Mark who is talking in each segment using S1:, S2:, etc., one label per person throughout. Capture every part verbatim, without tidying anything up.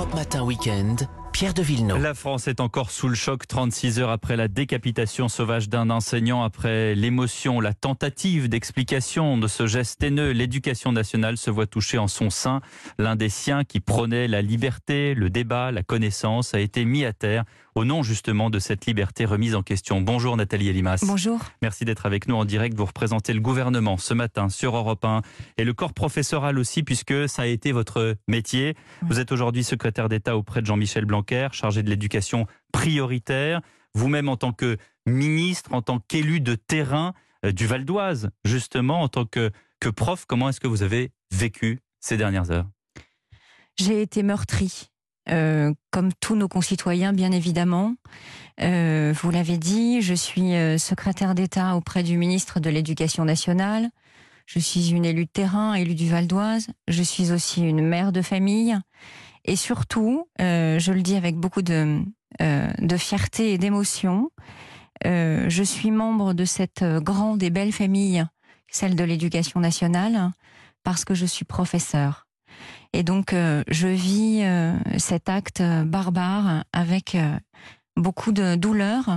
S1: Europe Matin Week-end, Pierre de Villeneuve.
S2: La France est encore sous le choc trente-six heures après la décapitation sauvage d'un enseignant, après l'émotion, la tentative d'explication de ce geste haineux. L'éducation nationale se voit toucher en son sein. L'un des siens qui prônait la liberté, le débat, la connaissance a été mis à terre au nom justement de cette liberté remise en question. Bonjour Nathalie Elimas.
S3: Bonjour. Merci
S2: d'être avec nous en direct. Vous représentez le gouvernement ce matin sur Europe un et le corps professoral aussi, puisque ça a été votre métier. Oui. Vous êtes aujourd'hui secrétaire d'État auprès de Jean-Michel Blanquer, chargé de l'éducation prioritaire. Vous-même en tant que ministre, en tant qu'élu de terrain euh, du Val d'Oise, justement, en tant que, que prof, comment est-ce que vous avez vécu ces dernières heures ?
S3: J'ai été meurtrie. Euh, comme tous nos concitoyens, bien évidemment. Euh, vous l'avez dit, je suis euh, secrétaire d'État auprès du ministre de l'Éducation nationale. Je suis une élue de terrain, élue du Val d'Oise. Je suis aussi une mère de famille. Et surtout, euh, je le dis avec beaucoup de, euh, de fierté et d'émotion, euh, je suis membre de cette grande et belle famille, celle de l'Éducation nationale, parce que je suis professeure. Et donc, euh, je vis euh, cet acte barbare avec euh, beaucoup de douleur.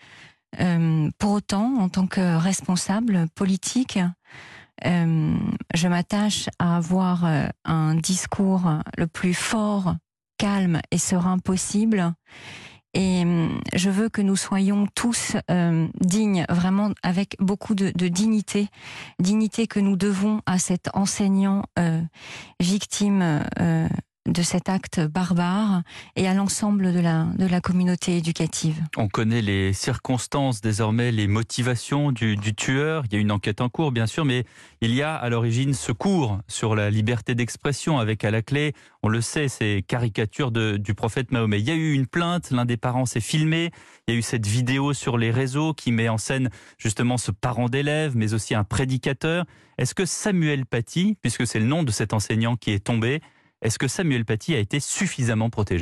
S3: Euh, pour autant, en tant que responsable politique, euh, je m'attache à avoir euh, un discours le plus fort, calme et serein possible. Et euh, je veux que nous soyons tous euh, dignes, vraiment avec beaucoup de, de dignité, dignité que nous devons à cet enseignant euh, victime euh, de cet acte barbare et à l'ensemble de la, de la communauté éducative.
S2: On connaît les circonstances désormais, les motivations du, du tueur. Il y a une enquête en cours, bien sûr, mais il y a à l'origine ce cours sur la liberté d'expression avec à la clé, on le sait, ces caricatures de, du prophète Mahomet. Il y a eu une plainte, l'un des parents s'est filmé, il y a eu cette vidéo sur les réseaux qui met en scène justement ce parent d'élève, mais aussi un prédicateur. Est-ce que Samuel Paty, puisque c'est le nom de cet enseignant qui est tombé, est-ce que Samuel Paty a été suffisamment protégé ?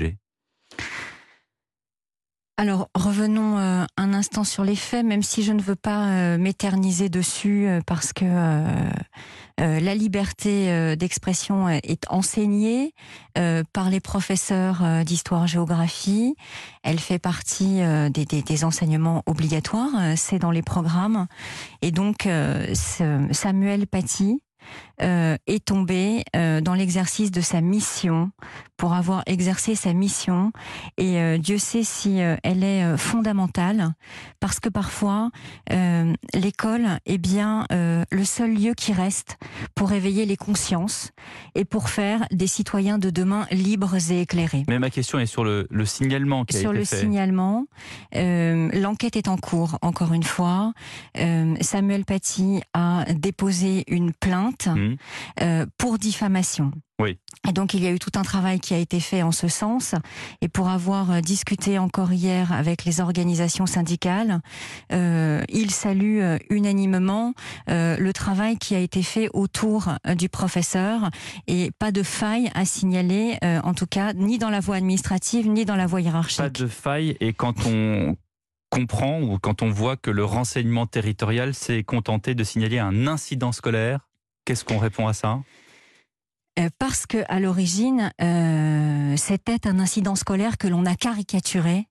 S3: Alors, revenons euh, un instant sur les faits, même si je ne veux pas euh, m'éterniser dessus, euh, parce que euh, euh, la liberté euh, d'expression est enseignée euh, par les professeurs euh, d'histoire-géographie. Elle fait partie euh, des, des, des enseignements obligatoires, euh, c'est dans les programmes. Et donc, euh, Samuel Paty Euh, est tombée euh, dans l'exercice de sa mission, pour avoir exercé sa mission, et euh, Dieu sait si euh, elle est euh, fondamentale, parce que parfois euh, l'école est bien euh, le seul lieu qui reste pour éveiller les consciences et pour faire des citoyens de demain libres et éclairés.
S2: Mais ma question est sur le, le signalement qui a
S3: sur
S2: été
S3: le
S2: fait.
S3: signalement, euh, l'enquête est en cours, encore une fois. Euh, Samuel Paty a déposé une plainte Mmh. Euh, pour diffamation.
S2: Oui.
S3: Et donc il y a eu tout un travail qui a été fait en ce sens. Et pour avoir discuté encore hier avec les organisations syndicales, euh, ils saluent euh, unanimement euh, le travail qui a été fait autour euh, du professeur, et pas de faille à signaler, euh, en tout cas, ni dans la voie administrative, ni dans la voie hiérarchique.
S2: Pas de faille, et quand on comprend ou quand on voit que le renseignement territorial s'est contenté de signaler un incident scolaire, qu'est-ce qu'on répond à ça ?
S3: euh, Parce que à l'origine, euh, c'était un incident scolaire que l'on a caricaturé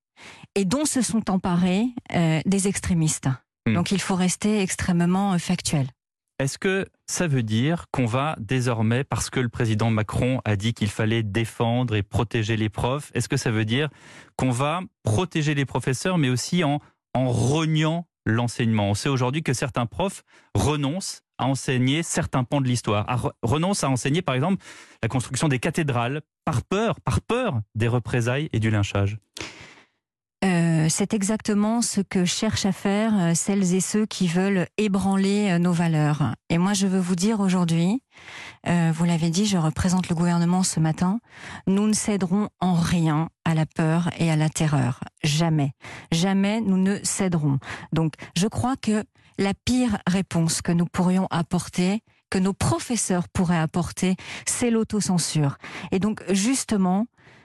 S3: et dont se sont emparés euh, des extrémistes. Mmh. Donc il faut rester extrêmement factuel.
S2: Est-ce que ça veut dire qu'on va désormais, parce que le président Macron a dit qu'il fallait défendre et protéger les profs, est-ce que ça veut dire qu'on va protéger les professeurs, mais aussi en, en rognant l'enseignement ? On sait aujourd'hui que certains profs renoncent à enseigner certains pans de l'histoire, à re- renonce à enseigner par exemple la construction des cathédrales par peur, par peur des représailles et du lynchage.
S3: Euh, c'est exactement ce que cherchent à faire euh, celles et ceux qui veulent ébranler euh, nos valeurs. Et moi je veux vous dire aujourd'hui, euh, vous l'avez dit, je représente le gouvernement ce matin, nous ne céderons en rien à la peur et à la terreur. Jamais. Jamais nous ne céderons. Donc je crois que la pire réponse que nous pourrions apporter, que nos professeurs pourraient apporter, c'est l'autocensure. Et donc, justement,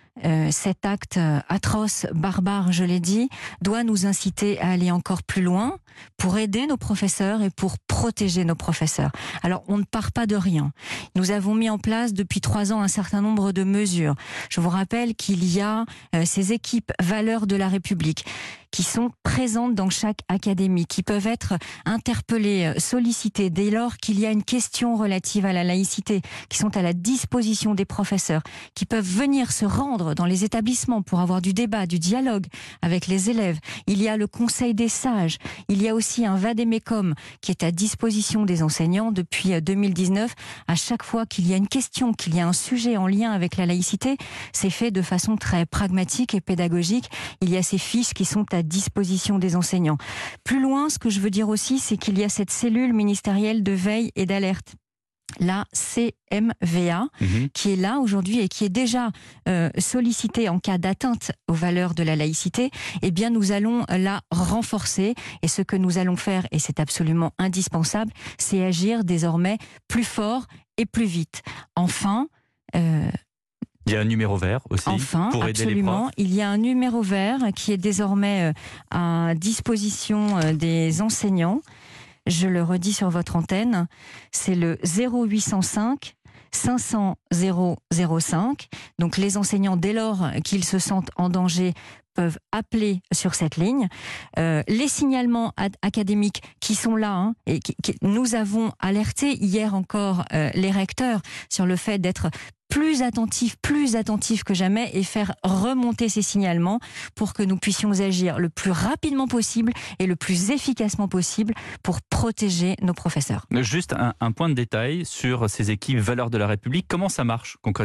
S3: Euh, cet acte atroce, barbare, je l'ai dit, doit nous inciter à aller encore plus loin pour aider nos professeurs et pour protéger nos professeurs. Alors, on ne part pas de rien. Nous avons mis en place depuis trois ans un certain nombre de mesures. Je vous rappelle qu'il y a euh, ces équipes valeurs de la République qui sont présentes dans chaque académie, qui peuvent être interpellées, sollicitées dès lors qu'il y a une question relative à la laïcité, qui sont à la disposition des professeurs, qui peuvent venir se rendre dans les établissements pour avoir du débat, du dialogue avec les élèves. Il y a le Conseil des sages, il y a aussi un vadémécum qui est à disposition des enseignants depuis deux mille dix-neuf. À chaque fois qu'il y a une question, qu'il y a un sujet en lien avec la laïcité, c'est fait de façon très pragmatique et pédagogique. Il y a ces fiches qui sont à disposition des enseignants. Plus loin, ce que je veux dire aussi, c'est qu'il y a cette cellule ministérielle de veille et d'alerte, la C M V A, mmh. qui est là aujourd'hui et qui est déjà euh, sollicitée en cas d'atteinte aux valeurs de la laïcité. Eh bien, nous allons la renforcer. Et ce que nous allons faire, et c'est absolument indispensable, c'est agir désormais plus fort et plus vite. Enfin, euh,
S2: il y a un numéro vert aussi
S3: enfin,
S2: pour aider
S3: absolument,
S2: les profs.
S3: Il y a un numéro vert qui est désormais à disposition des enseignants. Je le redis sur votre antenne, c'est le zéro huit cent cinq cinq cents zéro zéro cinq. Donc les enseignants, dès lors qu'ils se sentent en danger, peuvent appeler sur cette ligne. Euh, les signalements ad- académiques qui sont là, hein, et qui, qui, nous avons alerté hier encore euh, les recteurs sur le fait d'être plus attentifs, plus attentifs que jamais et faire remonter ces signalements pour que nous puissions agir le plus rapidement possible et le plus efficacement possible pour protéger nos professeurs.
S2: Juste un, un point de détail sur ces équipes Valeurs de la République. Comment ça marche concrètement ?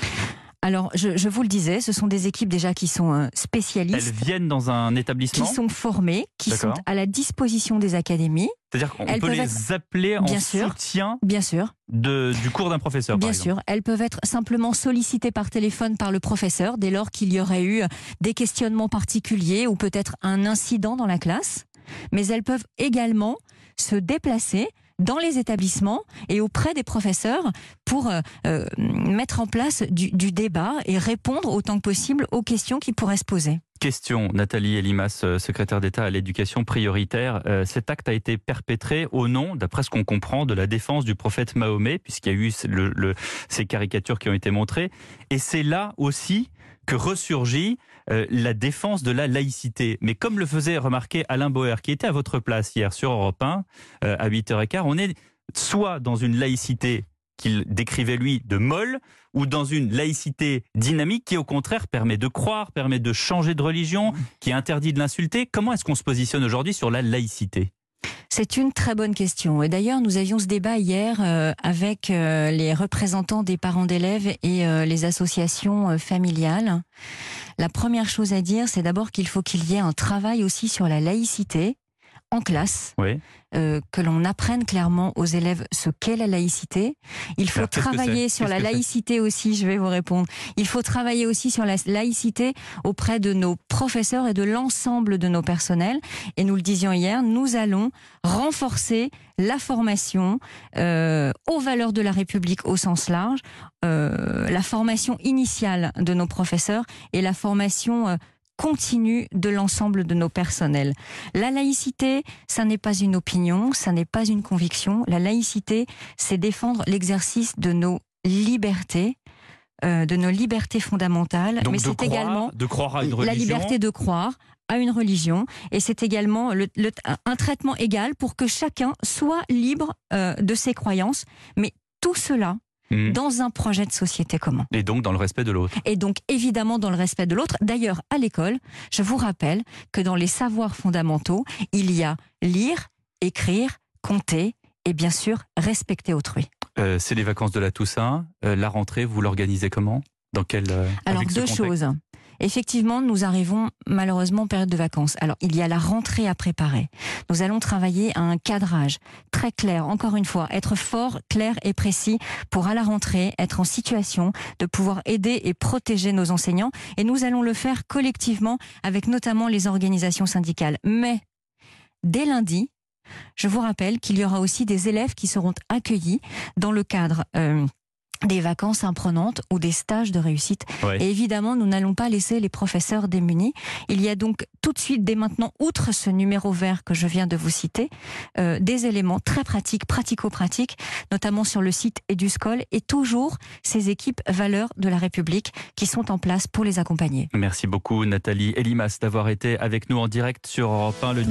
S3: Alors, je, je vous le disais, ce sont des équipes déjà qui sont euh, spécialistes.
S2: Elles viennent dans un établissement ?
S3: Qui sont formées, qui
S2: D'accord.
S3: sont à la disposition des académies.
S2: C'est-à-dire qu'on
S3: Elles
S2: peut les
S3: être...
S2: appeler en
S3: bien sûr,
S2: soutien
S3: bien sûr.
S2: De, du cours d'un professeur,
S3: bien
S2: par
S3: sûr.
S2: exemple.
S3: Elles peuvent être simplement sollicitées par téléphone par le professeur dès lors qu'il y aurait eu des questionnements particuliers ou peut-être un incident dans la classe. Mais elles peuvent également se déplacer dans les établissements et auprès des professeurs pour euh, euh, mettre en place du, du débat et répondre autant que possible aux questions qui pourraient se poser.
S2: Question, Nathalie Elimas, secrétaire d'État à l'éducation prioritaire. Euh, cet acte a été perpétré au nom, d'après ce qu'on comprend, de la défense du prophète Mahomet, puisqu'il y a eu le, le, ces caricatures qui ont été montrées. Et c'est là aussi que ressurgit euh, la défense de la laïcité. Mais comme le faisait remarquer Alain Boer, qui était à votre place hier sur Europe un, euh, à huit heures quinze, on est soit dans une laïcité qu'il décrivait lui de molle, ou dans une laïcité dynamique qui au contraire permet de croire, permet de changer de religion, qui interdit de l'insulter. Comment est-ce qu'on se positionne aujourd'hui sur la laïcité ?
S3: C'est une très bonne question. Et d'ailleurs, nous avions ce débat hier euh, avec euh, les représentants des parents d'élèves et euh, les associations euh, familiales. La première chose à dire, c'est d'abord qu'il faut qu'il y ait un travail aussi sur la laïcité en classe, oui. euh, que l'on apprenne clairement aux élèves ce qu'est la laïcité. Il faut Alors, travailler sur la laïcité c'est aussi, je vais vous répondre. Il faut travailler aussi sur la laïcité auprès de nos professeurs et de l'ensemble de nos personnels. Et nous le disions hier, nous allons renforcer la formation euh, aux valeurs de la République au sens large, euh, la formation initiale de nos professeurs et la formation euh, continue de l'ensemble de nos personnels. La laïcité, ça n'est pas une opinion, ça n'est pas une conviction. La laïcité, c'est défendre l'exercice de nos libertés, euh, de nos libertés fondamentales.
S2: Donc
S3: mais
S2: de
S3: c'est
S2: croire,
S3: également
S2: de croire à une religion.
S3: La liberté de croire à une religion, et c'est également le, le, un traitement égal pour que chacun soit libre euh, de ses croyances. Mais tout cela Mmh. dans un projet de société commun.
S2: Et donc dans le respect de l'autre.
S3: Et donc évidemment dans le respect de l'autre. D'ailleurs, à l'école, je vous rappelle que dans les savoirs fondamentaux, il y a lire, écrire, compter et bien sûr respecter autrui.
S2: Euh, c'est les vacances de la Toussaint. Euh, la rentrée, vous l'organisez comment ? Dans quel euh,
S3: Alors deux choses. Effectivement, nous arrivons malheureusement en période de vacances. Alors, il y a la rentrée à préparer. Nous allons travailler à un cadrage très clair, encore une fois, être fort, clair et précis pour à la rentrée être en situation de pouvoir aider et protéger nos enseignants. Et nous allons le faire collectivement avec notamment les organisations syndicales. Mais, dès lundi, je vous rappelle qu'il y aura aussi des élèves qui seront accueillis dans le cadre... Euh, des vacances imprenantes ou des stages de réussite.
S2: Ouais.
S3: Et évidemment, nous n'allons pas laisser les professeurs démunis. Il y a donc tout de suite, dès maintenant, outre ce numéro vert que je viens de vous citer, euh, des éléments très pratiques, pratico-pratiques, notamment sur le site EduScol, et toujours ces équipes valeurs de la République qui sont en place pour les accompagner.
S2: Merci beaucoup Nathalie Elimas d'avoir été avec nous en direct sur Europe un. Le